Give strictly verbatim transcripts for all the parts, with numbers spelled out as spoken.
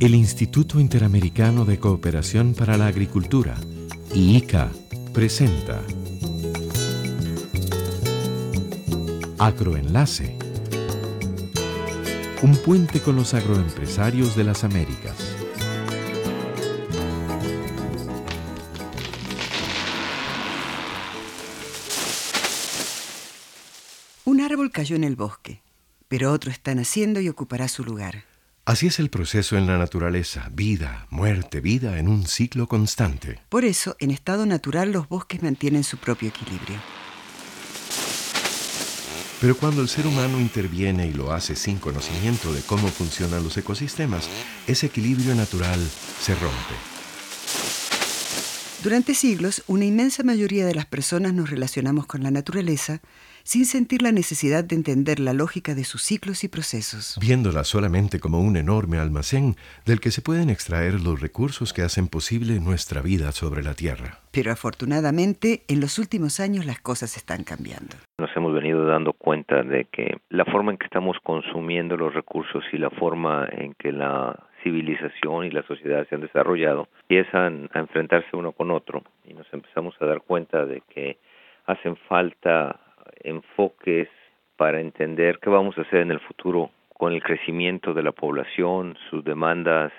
El Instituto Interamericano de Cooperación para la Agricultura, I I C A, presenta Agroenlace, un puente con los agroempresarios de las Américas. Un árbol cayó en el bosque, pero otro está naciendo y ocupará su lugar. Así es el proceso en la naturaleza, vida, muerte, vida en un ciclo constante. Por eso, en estado natural, los bosques mantienen su propio equilibrio. Pero cuando el ser humano interviene y lo hace sin conocimiento de cómo funcionan los ecosistemas, ese equilibrio natural se rompe. Durante siglos, una inmensa mayoría de las personas nos relacionamos con la naturaleza sin sentir la necesidad de entender la lógica de sus ciclos y procesos. Viéndola solamente como un enorme almacén del que se pueden extraer los recursos que hacen posible nuestra vida sobre la Tierra. Pero afortunadamente, en los últimos años las cosas están cambiando. Nos hemos venido dando cuenta de que la forma en que estamos consumiendo los recursos y la forma en que la civilización y la sociedad se han desarrollado empiezan a enfrentarse uno con otro, y nos empezamos a dar cuenta de que hacen falta enfoques para entender qué vamos a hacer en el futuro con el crecimiento de la población, sus demandas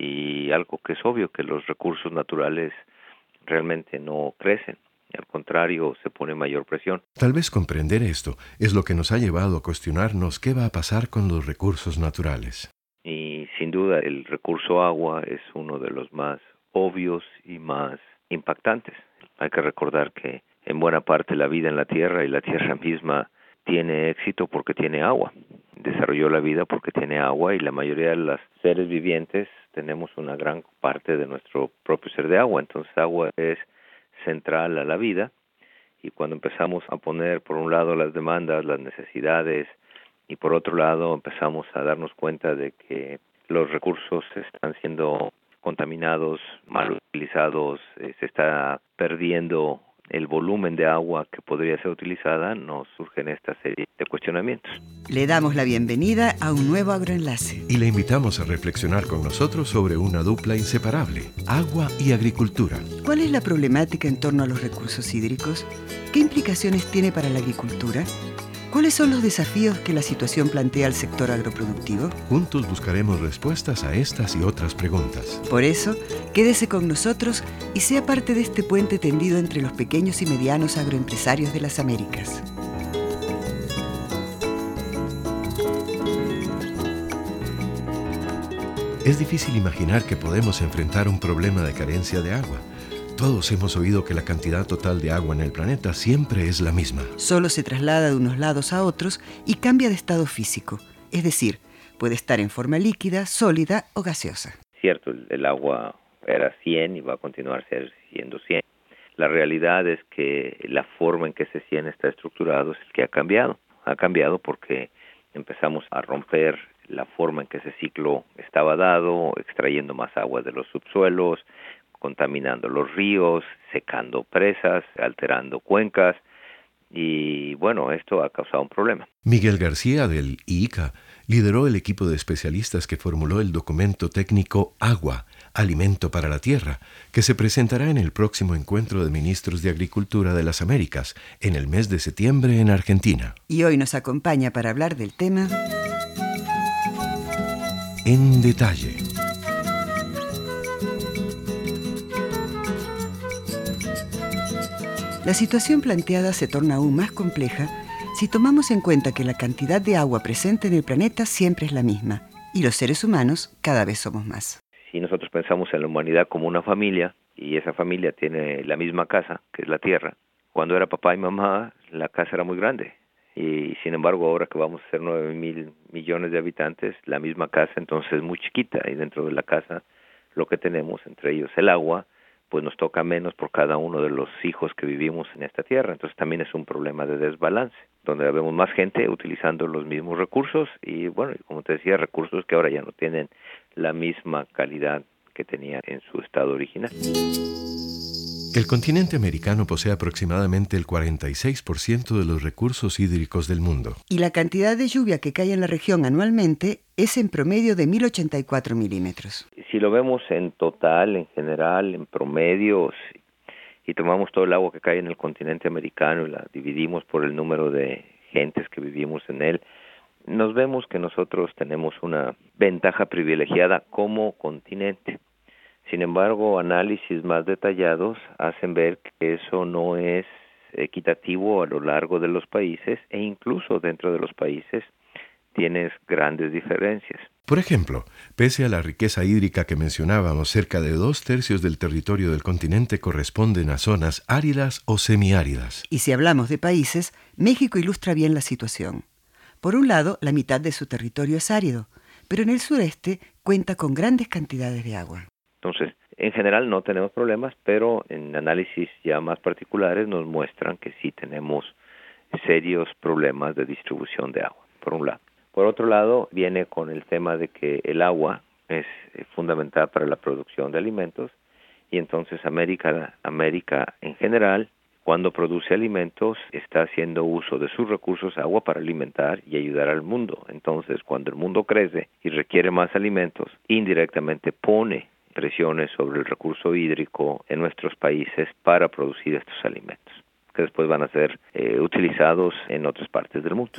y algo que es obvio, que los recursos naturales realmente no crecen. Al contrario, se pone mayor presión. Tal vez comprender esto es lo que nos ha llevado a cuestionarnos qué va a pasar con los recursos naturales. Y sin duda el recurso agua es uno de los más obvios y más impactantes. Hay que recordar que en buena parte la vida en la Tierra y la Tierra misma tiene éxito porque tiene agua. Desarrolló la vida porque tiene agua, y la mayoría de los seres vivientes tenemos una gran parte de nuestro propio ser de agua. Entonces agua es central a la vida, y cuando empezamos a poner por un lado las demandas, las necesidades, y por otro lado empezamos a darnos cuenta de que los recursos están siendo contaminados, mal utilizados, eh, se está perdiendo el volumen de agua que podría ser utilizada, nos surgen esta serie de cuestionamientos. Le damos la bienvenida a un nuevo agroenlace. Y le invitamos a reflexionar con nosotros sobre una dupla inseparable, agua y agricultura. ¿Cuál es la problemática en torno a los recursos hídricos? ¿Qué implicaciones tiene para la agricultura? ¿Cuáles son los desafíos que la situación plantea al sector agroproductivo? Juntos buscaremos respuestas a estas y otras preguntas. Por eso, quédese con nosotros y sea parte de este puente tendido entre los pequeños y medianos agroempresarios de las Américas. Es difícil imaginar que podemos enfrentar un problema de carencia de agua. Todos hemos oído que la cantidad total de agua en el planeta siempre es la misma. Solo se traslada de unos lados a otros y cambia de estado físico. Es decir, puede estar en forma líquida, sólida o gaseosa. Cierto, el, el agua era cien y va a continuar siendo cien. La realidad es que la forma en que ese cien está estructurado es el que ha cambiado. Ha cambiado porque empezamos a romper la forma en que ese ciclo estaba dado, extrayendo más agua de los subsuelos, contaminando los ríos, secando presas, alterando cuencas, y bueno, esto ha causado un problema. Miguel García del I I C A lideró el equipo de especialistas que formuló el documento técnico Agua, Alimento para la Tierra, que se presentará en el próximo encuentro de ministros de Agricultura de las Américas, en el mes de septiembre en Argentina. Y hoy nos acompaña para hablar del tema En detalle. La situación planteada se torna aún más compleja si tomamos en cuenta que la cantidad de agua presente en el planeta siempre es la misma, y los seres humanos cada vez somos más. Si nosotros pensamos en la humanidad como una familia, y esa familia tiene la misma casa, que es la Tierra, cuando era papá y mamá, la casa era muy grande, y sin embargo ahora que vamos a ser nueve mil millones de habitantes, la misma casa entonces es muy chiquita, y dentro de la casa lo que tenemos, entre ellos el agua, pues nos toca menos por cada uno de los hijos que vivimos en esta tierra. Entonces también es un problema de desbalance, donde vemos más gente utilizando los mismos recursos y, bueno, como te decía, recursos que ahora ya no tienen la misma calidad que tenían en su estado original. El continente americano posee aproximadamente el cuarenta y seis por ciento de los recursos hídricos del mundo. Y la cantidad de lluvia que cae en la región anualmente es en promedio de mil ochenta y cuatro milímetros. Si lo vemos en total, en general, en promedios, y tomamos todo el agua que cae en el continente americano y la dividimos por el número de gentes que vivimos en él, nos vemos que nosotros tenemos una ventaja privilegiada como continente. Sin embargo, análisis más detallados hacen ver que eso no es equitativo a lo largo de los países e incluso dentro de los países tienes grandes diferencias. Por ejemplo, pese a la riqueza hídrica que mencionábamos, cerca de dos tercios del territorio del continente corresponden a zonas áridas o semiáridas. Y si hablamos de países, México ilustra bien la situación. Por un lado, la mitad de su territorio es árido, pero en el sureste cuenta con grandes cantidades de agua. Entonces, en general no tenemos problemas, pero en análisis ya más particulares nos muestran que sí tenemos serios problemas de distribución de agua, por un lado. Por otro lado, viene con el tema de que el agua es fundamental para la producción de alimentos y entonces América, América en general, cuando produce alimentos, está haciendo uso de sus recursos agua para alimentar y ayudar al mundo. Entonces, cuando el mundo crece y requiere más alimentos, indirectamente pone presiones sobre el recurso hídrico en nuestros países para producir estos alimentos, que después van a ser eh, utilizados en otras partes del mundo.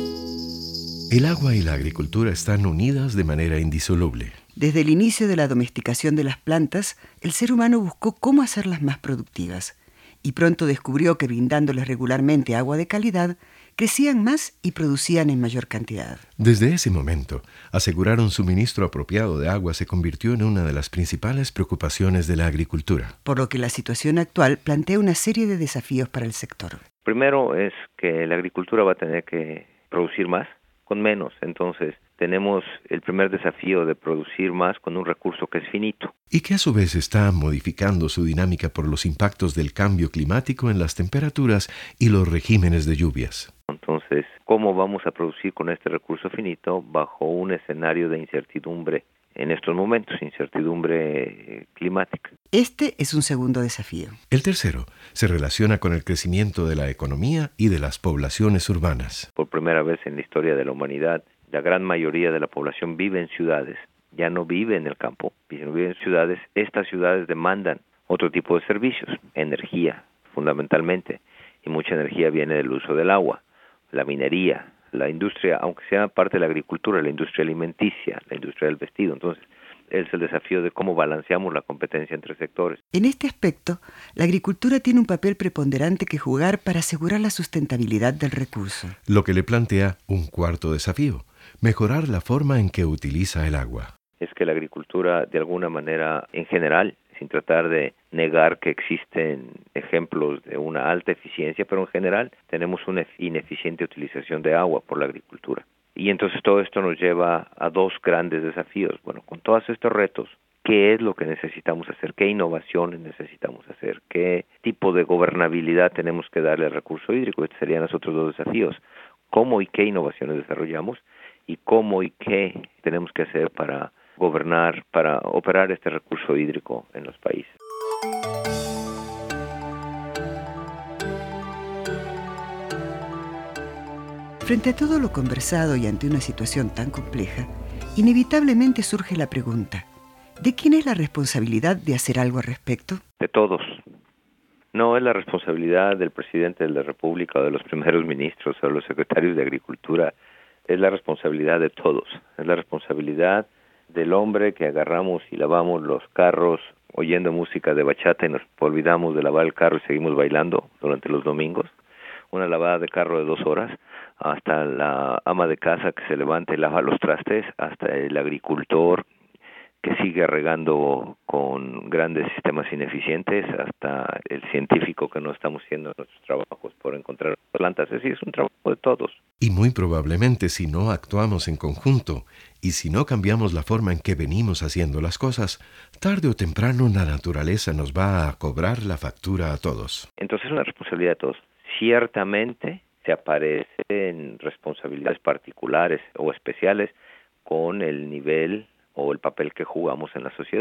El agua y la agricultura están unidas de manera indisoluble. Desde el inicio de la domesticación de las plantas, el ser humano buscó cómo hacerlas más productivas y pronto descubrió que brindándoles regularmente agua de calidad, crecían más y producían en mayor cantidad. Desde ese momento, asegurar un suministro apropiado de agua se convirtió en una de las principales preocupaciones de la agricultura. Por lo que la situación actual plantea una serie de desafíos para el sector. Primero es que la agricultura va a tener que producir más con menos. Entonces, tenemos el primer desafío de producir más con un recurso que es finito. Y que a su vez está modificando su dinámica por los impactos del cambio climático en las temperaturas y los regímenes de lluvias. Entonces, ¿cómo vamos a producir con este recurso finito bajo un escenario de incertidumbre en estos momentos, incertidumbre climática? Este es un segundo desafío. El tercero se relaciona con el crecimiento de la economía y de las poblaciones urbanas. Por primera vez en la historia de la humanidad, la gran mayoría de la población vive en ciudades, ya no vive en el campo, vive en ciudades. Estas ciudades demandan otro tipo de servicios, energía fundamentalmente, y mucha energía viene del uso del agua, la minería, la industria, aunque sea parte de la agricultura, la industria alimenticia, la industria del vestido. Entonces, es el desafío de cómo balanceamos la competencia entre sectores. En este aspecto, la agricultura tiene un papel preponderante que jugar para asegurar la sustentabilidad del recurso. Lo que le plantea un cuarto desafío: mejorar la forma en que utiliza el agua. Es que la agricultura, de alguna manera, en general, sin tratar de negar que existen ejemplos de una alta eficiencia, pero en general tenemos una ineficiente utilización de agua por la agricultura. Y entonces todo esto nos lleva a dos grandes desafíos. Bueno, con todos estos retos, ¿qué es lo que necesitamos hacer? ¿Qué innovaciones necesitamos hacer? ¿Qué tipo de gobernabilidad tenemos que darle al recurso hídrico? Estos serían los otros dos desafíos. ¿Cómo y qué innovaciones desarrollamos? Y cómo y qué tenemos que hacer para gobernar, para operar este recurso hídrico en los países. Frente a todo lo conversado y ante una situación tan compleja, inevitablemente surge la pregunta: ¿de quién es la responsabilidad de hacer algo al respecto? De todos. No es la responsabilidad del presidente de la República o de los primeros ministros o de los secretarios de Agricultura. Es la responsabilidad de todos. Es la responsabilidad del hombre que agarramos y lavamos los carros oyendo música de bachata y nos olvidamos de lavar el carro y seguimos bailando durante los domingos. Una lavada de carro de dos horas, hasta la ama de casa que se levanta y lava los trastes, hasta el agricultor que sigue regando con grandes sistemas ineficientes, hasta el científico que no estamos haciendo nuestros trabajos por encontrar plantas. Es decir, es un trabajo de todos. Y muy probablemente, si no actuamos en conjunto y si no cambiamos la forma en que venimos haciendo las cosas, tarde o temprano la naturaleza nos va a cobrar la factura a todos. Entonces es una responsabilidad de todos. Ciertamente se aparecen responsabilidades particulares o especiales con el nivel o el papel que jugamos en la sociedad.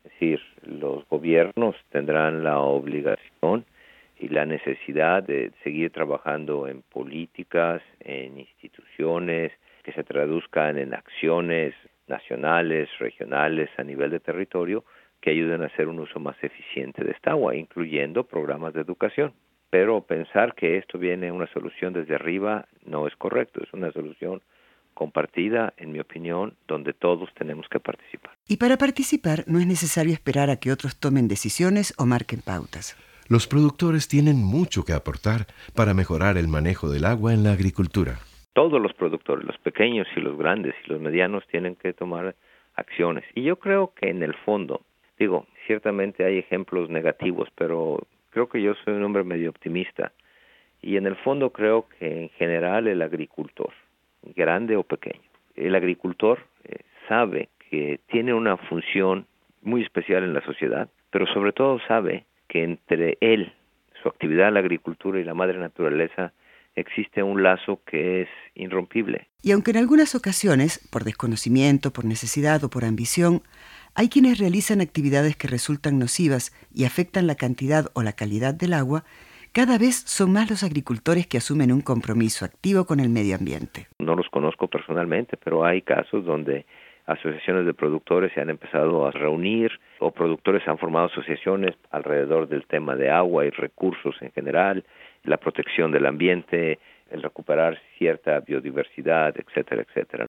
Es decir, los gobiernos tendrán la obligación y la necesidad de seguir trabajando en políticas, en instituciones, que se traduzcan en acciones nacionales, regionales, a nivel de territorio, que ayuden a hacer un uso más eficiente de esta agua, incluyendo programas de educación. Pero pensar que esto viene una solución desde arriba no es correcto, es una solución compartida, en mi opinión, donde todos tenemos que participar. Y para participar no es necesario esperar a que otros tomen decisiones o marquen pautas. Los productores tienen mucho que aportar para mejorar el manejo del agua en la agricultura. Todos los productores, los pequeños y los grandes y los medianos, tienen que tomar acciones. Y yo creo que en el fondo, digo, ciertamente hay ejemplos negativos, pero creo que yo soy un hombre medio optimista. Y en el fondo creo que en general el agricultor, grande o pequeño, el agricultor eh, sabe que tiene una función muy especial en la sociedad, pero sobre todo sabe que entre él, su actividad en la agricultura y la madre naturaleza, existe un lazo que es irrompible. Y aunque en algunas ocasiones, por desconocimiento, por necesidad o por ambición, hay quienes realizan actividades que resultan nocivas y afectan la cantidad o la calidad del agua, cada vez son más los agricultores que asumen un compromiso activo con el medio ambiente. No los conozco personalmente, pero hay casos donde asociaciones de productores se han empezado a reunir o productores han formado asociaciones alrededor del tema de agua y recursos en general, la protección del ambiente, el recuperar cierta biodiversidad, etcétera, etcétera.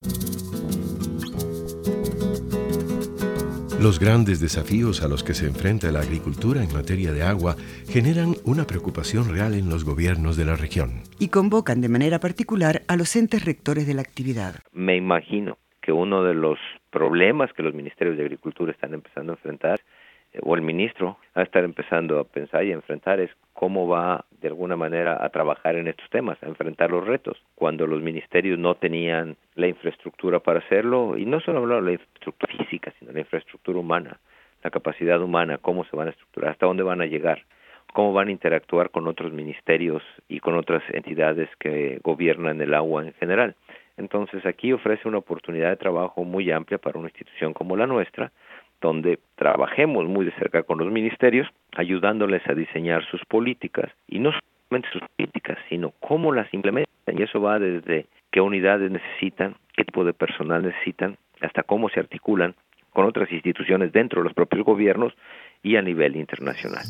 Los grandes desafíos a los que se enfrenta la agricultura en materia de agua generan una preocupación real en los gobiernos de la región. Y convocan de manera particular a los entes rectores de la actividad. Me imagino que uno de los problemas que los ministerios de Agricultura están empezando a enfrentar, eh, o el ministro va a estar empezando a pensar y a enfrentar, es cómo va de alguna manera a trabajar en estos temas, a enfrentar los retos, cuando los ministerios no tenían la infraestructura para hacerlo, y no solo hablar de la infraestructura física, sino la infraestructura humana, la capacidad humana, cómo se van a estructurar, hasta dónde van a llegar, cómo van a interactuar con otros ministerios y con otras entidades que gobiernan el agua en general. Entonces aquí ofrece una oportunidad de trabajo muy amplia para una institución como la nuestra, donde trabajemos muy de cerca con los ministerios, ayudándoles a diseñar sus políticas, y no solamente sus políticas, sino cómo las implementan, y eso va desde qué unidades necesitan, qué tipo de personal necesitan, hasta cómo se articulan con otras instituciones dentro de los propios gobiernos y a nivel internacional.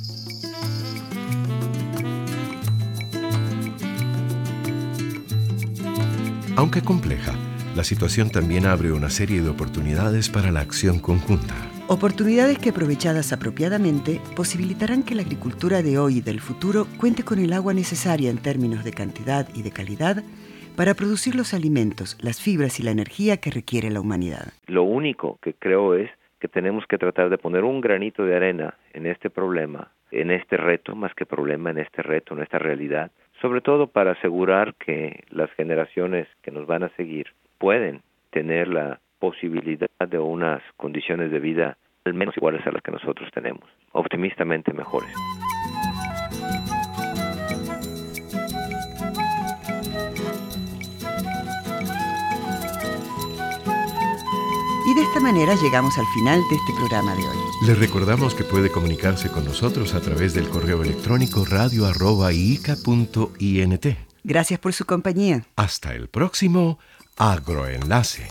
Aunque compleja, la situación también abre una serie de oportunidades para la acción conjunta. Oportunidades que, aprovechadas apropiadamente, posibilitarán que la agricultura de hoy y del futuro cuente con el agua necesaria en términos de cantidad y de calidad para producir los alimentos, las fibras y la energía que requiere la humanidad. Lo único que creo es que tenemos que tratar de poner un granito de arena en este problema, en este reto, más que problema, en este reto, en esta realidad, sobre todo para asegurar que las generaciones que nos van a seguir pueden tener la posibilidad de unas condiciones de vida al menos iguales a las que nosotros tenemos, optimistamente mejores. Y de esta manera llegamos al final de este programa de hoy. Les recordamos que puede comunicarse con nosotros a través del correo electrónico radio arroba ica punto int. Gracias por su compañía. Hasta el próximo Agroenlace.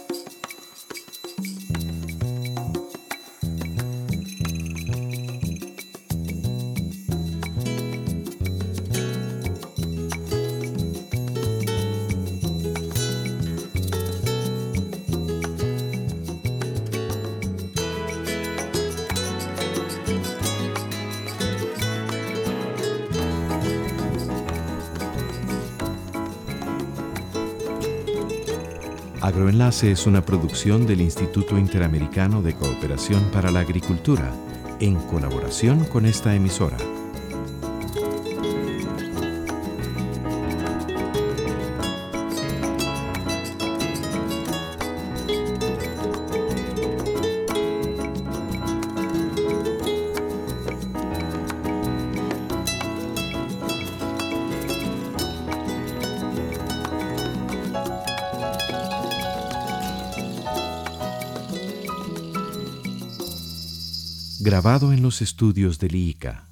Agroenlace es una producción del Instituto Interamericano de Cooperación para la Agricultura, en colaboración con esta emisora. Grabado en los estudios del I I C A.